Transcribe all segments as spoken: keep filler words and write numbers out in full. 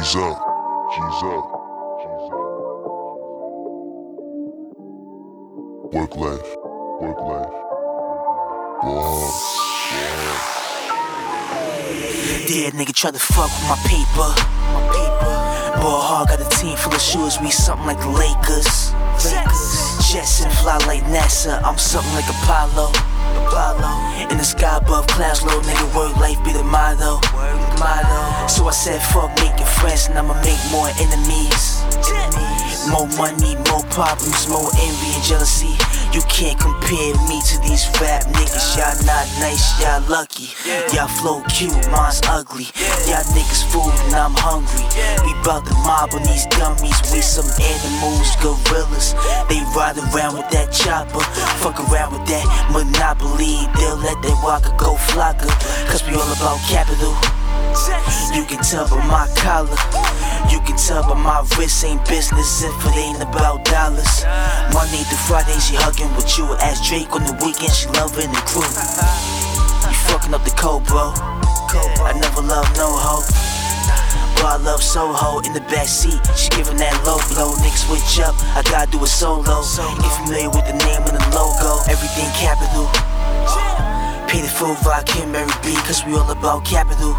G's up, G's up, G's up. Work life, work life. Go hard, go hard. Dead nigga try to fuck with my paper. My paper. Ball hard, got a team full of shooters. We something like the Lakers. Lakers. Jets and fly like NASA. I'm something like Apollo. Apollo. In the sky above clouds, little nigga. Work life be the motto. Motto. So I said fuck making friends, and I'ma make more enemies. More money, more problems, more envy and jealousy. You can't compare me to these rap niggas. Y'all not nice, y'all lucky. Y'all flow cute, mine's ugly. Y'all niggas food and I'm hungry. We bout to mob on these dummies. We some animals, gorillas. They ride around with that chopper. Fuck around with that Monopoly. They'll let that walker go flocker. Cause we all about capital. You can tell by my collar. You can tell by my wrist ain't business if it ain't about dollars. Monday through Friday she hugging with you. Ask Drake on the weekend, she loving the crew. You fucking up the code, bro. I never love no hoe, but I love Soho in the backseat. She giving that low blow. Niggas switch up, I gotta do it solo. Get familiar with the name and the logo. Everything capital. Pay the full rock, him, Mary B, cause we all about capital.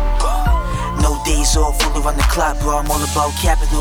No days off, all around the clock, bro, I'm all about capital.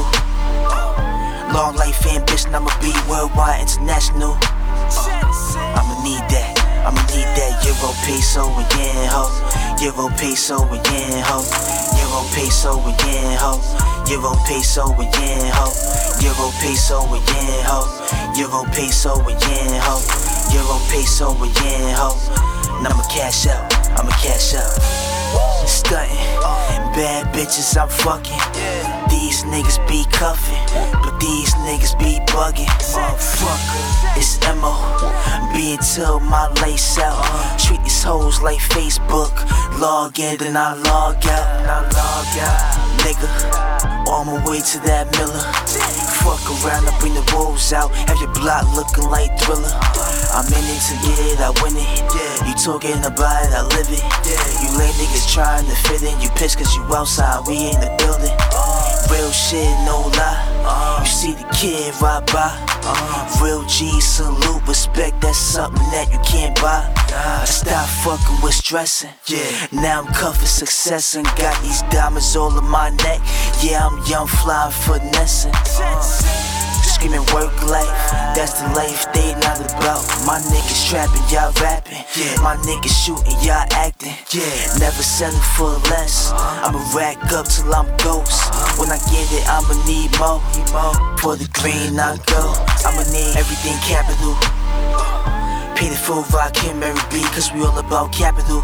Long life ambition, I'ma be worldwide, international. I'ma need that, I'ma need that Euro peso and yen, ho. Euro peso and yen, ho. Euro peso and yen, ho. Euro peso and yen, ho. Euro peso and yen, ho. Euro peso and yen, ho. Euro peso and yen, ho. And I'ma cash out, I'ma cash out. Stuntin', bad bitches I'm fucking. These niggas be cuffin', but these niggas be buggin'. Motherfucker, it's M O Be until my lace out. Treat these hoes like Facebook. Log in, then I log out. And I log out, nigga. On my way to that Miller. Fuck around, I bring the wolves out. Have your block looking like Thriller. I'm in it to get it, I win it. You talking about it, I live it. You lame niggas trying to fit in. You pissed cause you outside, we in the building. Real shit, no lie. You see the kid ride by. Real G, salute, respect, that's something that you can't buy. I stop fucking with stressing. Now I'm cuffing success and got these diamonds all in my neck. Yeah, I'm young, fly, finessing. Screaming work life, that's the life they not about. My niggas trapping, y'all rapping. My niggas shooting, y'all acting. Never settle for less. I'ma rack up till I'm ghost. When I get it, I'ma need more. For the green I go, I'ma need everything capital. Pay the full rock, him, Mary B, cause we all about capital.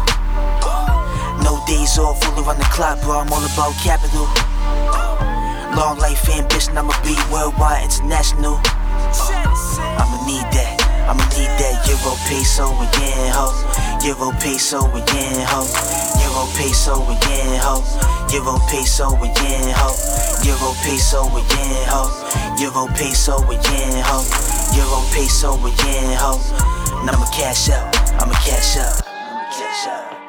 No days off, all around the clock, bro, I'm all about capital. Long life ambition, I'ma be worldwide, international. I'ma need that, I'ma need that Euro peso and yen, ho. Euro peso and yen, ho. Euro peso and yen, ho. Euro peso and yen, ho. Euro peso and yen, ho. Euro peso and yen, ho. Euro peso and yen, ho. And I'ma cash out, I'ma cash out, I'ma cash out.